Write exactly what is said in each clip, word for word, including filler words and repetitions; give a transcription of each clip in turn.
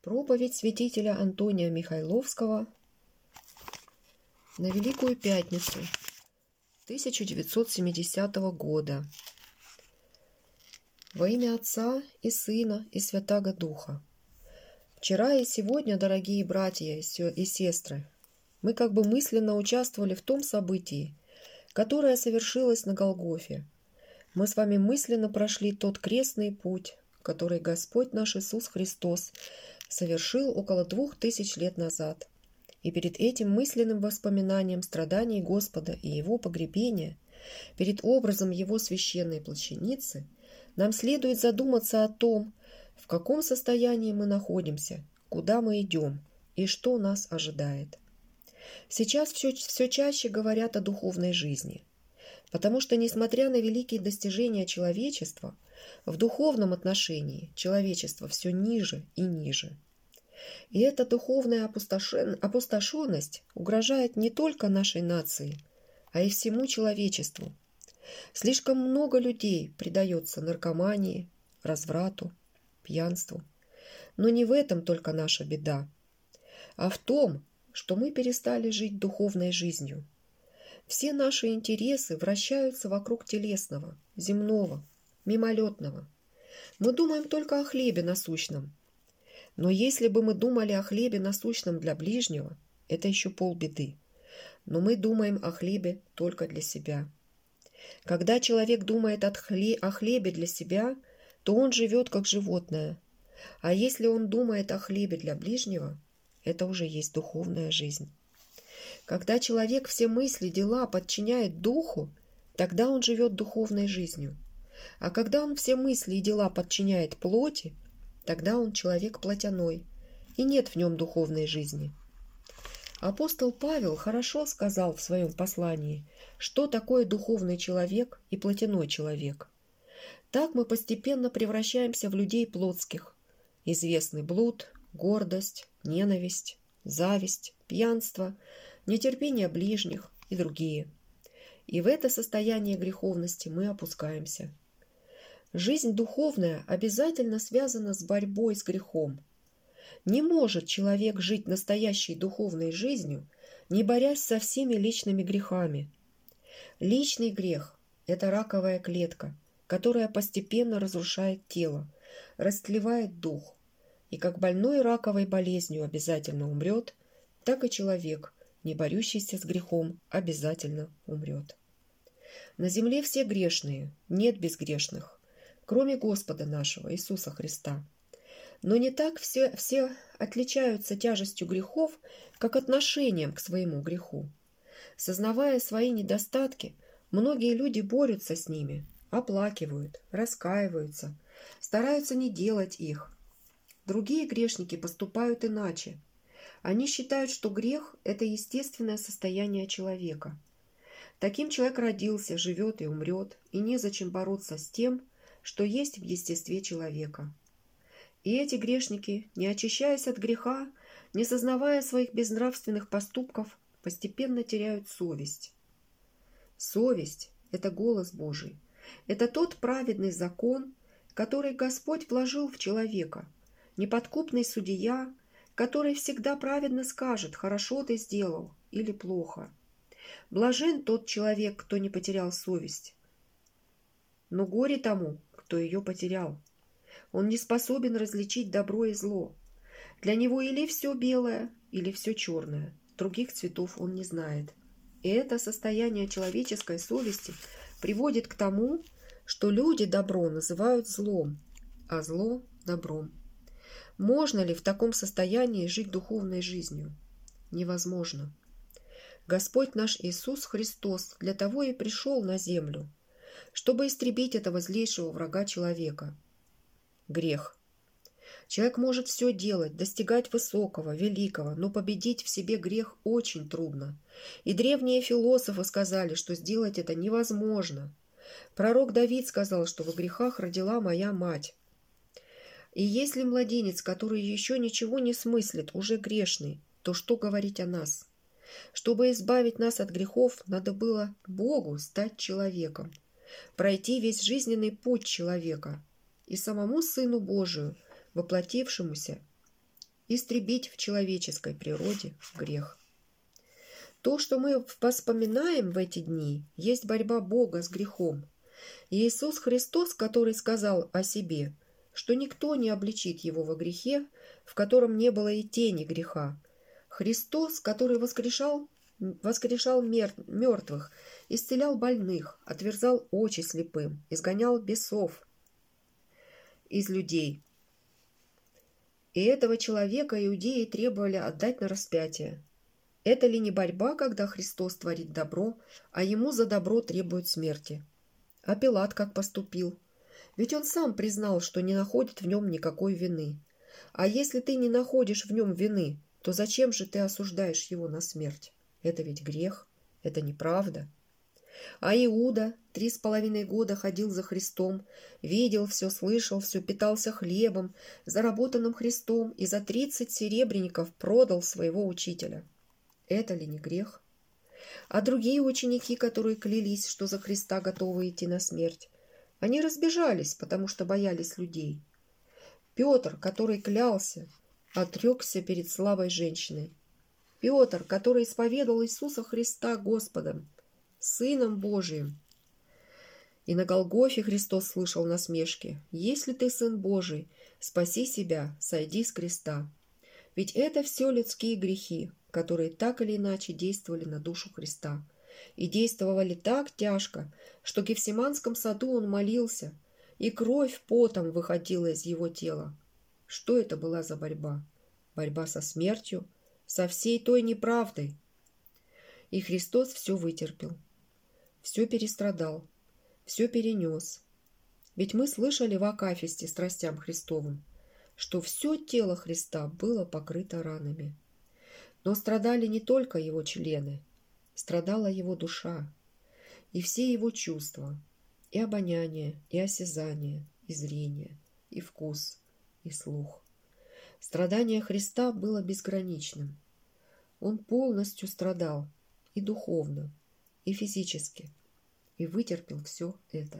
Проповедь святителя Антония Михайловского на Великую Пятницу тысяча девятьсот семидесятого года. Во имя Отца и Сына и Святаго Духа. Вчера и сегодня, дорогие братья и сестры, мы как бы мысленно участвовали в том событии, которое совершилось на Голгофе. Мы с вами мысленно прошли тот крестный путь, который Господь наш Иисус Христос совершил около двух тысяч лет назад. И перед этим мысленным воспоминанием страданий Господа и Его погребения, перед образом Его священной плащаницы, нам следует задуматься о том, в каком состоянии мы находимся, куда мы идем и что нас ожидает. Сейчас все, все чаще говорят о духовной жизни, потому что, несмотря на великие достижения человечества, в духовном отношении человечество все ниже и ниже. И эта духовная опустошенность угрожает не только нашей нации, а и всему человечеству. Слишком много людей предается наркомании, разврату, пьянству. Но не в этом только наша беда, а в том, что мы перестали жить духовной жизнью. Все наши интересы вращаются вокруг телесного, земного, мимолетного. Мы думаем только о хлебе насущном. Но если бы мы думали о хлебе насущном для ближнего, это еще полбеды. Но мы думаем о хлебе только для себя. Когда человек думает о хлебе для себя, то он живет как животное. А если он думает о хлебе для ближнего, это уже есть духовная жизнь. Когда человек все мысли, дела подчиняет духу, тогда он живет духовной жизнью. А когда он все мысли и дела подчиняет плоти, тогда он человек плотяной, и нет в нем духовной жизни. Апостол Павел хорошо сказал в своем послании, что такое духовный человек и плотяной человек. Так мы постепенно превращаемся в людей плотских. Известны блуд, гордость, ненависть, зависть, пьянство, нетерпение ближних и другие. И в это состояние греховности мы опускаемся. Жизнь духовная обязательно связана с борьбой с грехом. Не может человек жить настоящей духовной жизнью, не борясь со всеми личными грехами. Личный грех – это раковая клетка, которая постепенно разрушает тело, растлевает дух. И как больной раковой болезнью обязательно умрет, так и человек, не борющийся с грехом, обязательно умрет. На земле все грешные, нет безгрешных, кроме Господа нашего Иисуса Христа. Но не так все, все отличаются тяжестью грехов, как отношением к своему греху. Сознавая свои недостатки, многие люди борются с ними, оплакивают, раскаиваются, стараются не делать их. Другие грешники поступают иначе. Они считают, что грех – это естественное состояние человека. Таким человек родился, живет и умрет, и незачем бороться с тем, что есть в естестве человека. И эти грешники, не очищаясь от греха, не сознавая своих безнравственных поступков, постепенно теряют совесть. Совесть – это голос Божий. Это тот праведный закон, который Господь вложил в человека, неподкупный судья, который всегда праведно скажет, хорошо ты сделал или плохо. Блажен тот человек, кто не потерял совесть. Но горе тому, кто ее потерял. Он не способен различить добро и зло. Для него или все белое, или все черное. Других цветов он не знает. И это состояние человеческой совести приводит к тому, что люди добро называют злом, а зло – добром. Можно ли в таком состоянии жить духовной жизнью? Невозможно. Господь наш Иисус Христос для того и пришел на землю, чтобы истребить этого злейшего врага человека – грех. Человек может все делать, достигать высокого, великого, но победить в себе грех очень трудно. И древние философы сказали, что сделать это невозможно. Пророк Давид сказал, что во грехах родила моя мать. И если младенец, который еще ничего не смыслит, уже грешный, то что говорить о нас? Чтобы избавить нас от грехов, надо было Богу стать человеком, пройти весь жизненный путь человека и самому Сыну Божию, воплотившемуся, истребить в человеческой природе грех. То, что мы вспоминаем в эти дни, есть борьба Бога с грехом. И Иисус Христос, который сказал о себе, что никто не обличит его во грехе, в котором не было и тени греха. Христос, который воскрешал, воскрешал мертвых, исцелял больных, отверзал очи слепым, изгонял бесов из людей. И этого человека иудеи требовали отдать на распятие. Это ли не борьба, когда Христос творит добро, а ему за добро требуют смерти? А Пилат как поступил? Ведь он сам признал, что не находит в нем никакой вины. А если ты не находишь в нем вины, то зачем же ты осуждаешь его на смерть? Это ведь грех, это неправда. А Иуда три с половиной года ходил за Христом, видел все, слышал все, питался хлебом, заработанным Христом, и за тридцать серебряников продал своего учителя. Это ли не грех? А другие ученики, которые клялись, что за Христа готовы идти на смерть, они разбежались, потому что боялись людей. Петр, который клялся, отрекся перед слабой женщиной. Петр, который исповедовал Иисуса Христа Господом, Сыном Божиим. И на Голгофе Христос слышал насмешки: «Если ты Сын Божий, спаси себя, сойди с креста». Ведь это все людские грехи, которые так или иначе действовали на душу Христа. И действовали так тяжко, что в Гефсиманском саду он молился, и кровь потом выходила из его тела. Что это была за борьба? Борьба со смертью, со всей той неправдой. И Христос все вытерпел, все перестрадал, все перенес. Ведь мы слышали в Акафисте страстям Христовым, что все тело Христа было покрыто ранами. Но страдали не только его члены, страдала его душа, и все его чувства, и обоняние, и осязание, и зрение, и вкус, и слух. Страдание Христа было безграничным. Он полностью страдал и духовно, и физически, и вытерпел все это.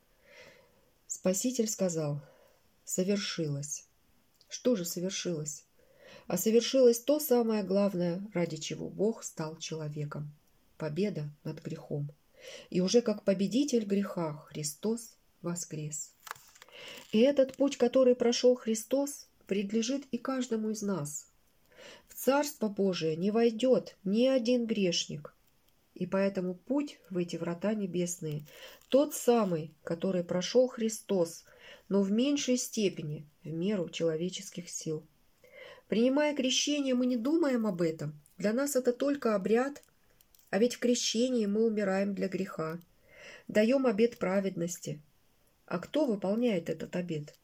Спаситель сказал: «Совершилось». Что же совершилось? А совершилось то самое главное, ради чего Бог стал человеком – победа над грехом. И уже как победитель греха Христос воскрес. И этот путь, который прошел Христос, принадлежит и каждому из нас. В Царство Божие не войдет ни один грешник. И поэтому путь в эти врата небесные тот самый, который прошел Христос, но в меньшей степени, в меру человеческих сил. Принимая крещение, мы не думаем об этом. Для нас это только обряд. А ведь в крещении мы умираем для греха, даем обет праведности. А кто выполняет этот обет?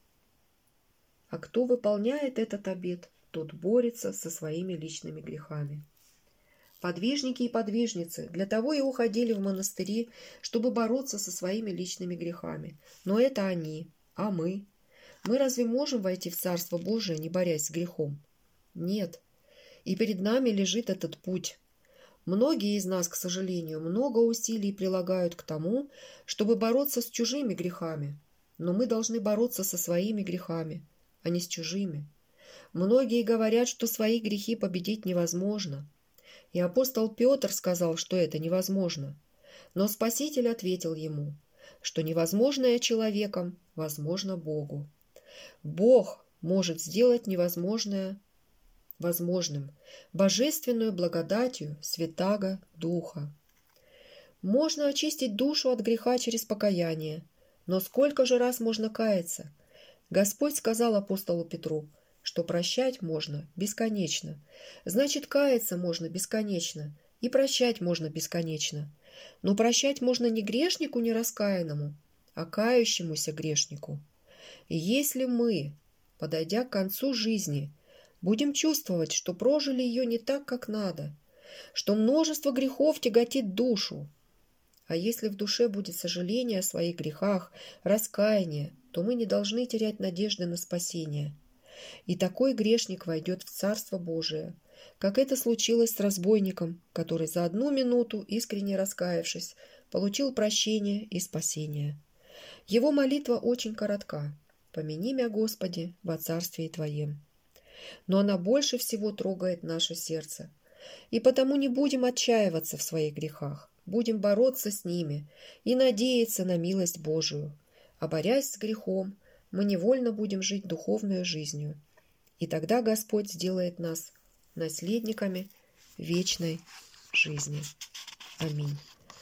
А кто выполняет этот обет, тот борется со своими личными грехами. Подвижники и подвижницы для того и уходили в монастыри, чтобы бороться со своими личными грехами. Но это они, а мы? Мы разве можем войти в Царство Божие, не борясь с грехом? Нет. И перед нами лежит этот путь. Многие из нас, к сожалению, много усилий прилагают к тому, чтобы бороться с чужими грехами. Но мы должны бороться со своими грехами, а не с чужими. Многие говорят, что свои грехи победить невозможно. И апостол Петр сказал, что это невозможно. Но Спаситель ответил ему, что невозможное человеком возможно Богу. Бог может сделать невозможное возможным, божественную благодатью Святаго Духа. Можно очистить душу от греха через покаяние, но сколько же раз можно каяться? Господь сказал апостолу Петру, что прощать можно бесконечно. Значит, каяться можно бесконечно, и прощать можно бесконечно. Но прощать можно не грешнику нераскаянному, а кающемуся грешнику. И если мы, подойдя к концу жизни, будем чувствовать, что прожили ее не так, как надо, что множество грехов тяготит душу, а если в душе будет сожаление о своих грехах, раскаяние, то мы не должны терять надежды на спасение. И такой грешник войдет в Царство Божие, как это случилось с разбойником, который за одну минуту, искренне раскаявшись, получил прощение и спасение. Его молитва очень коротка: «Помяни мя, Господи, во Царствии Твоем». но она больше всего трогает наше сердце. И потому не будем отчаиваться в своих грехах, будем бороться с ними и надеяться на милость Божию. А борясь с грехом, мы невольно будем жить духовной жизнью. И тогда Господь сделает нас наследниками вечной жизни. Аминь.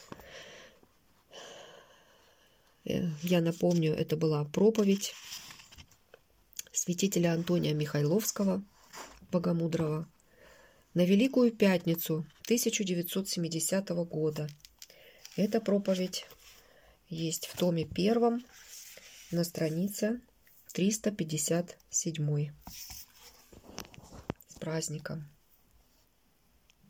Я напомню, это была проповедь святителя Антония Михайловского, Богомудрого, на Великую Пятницу тысяча девятьсот семидесятого года. Эта проповедь есть в томе первом на странице триста пятьдесят семь. С праздником!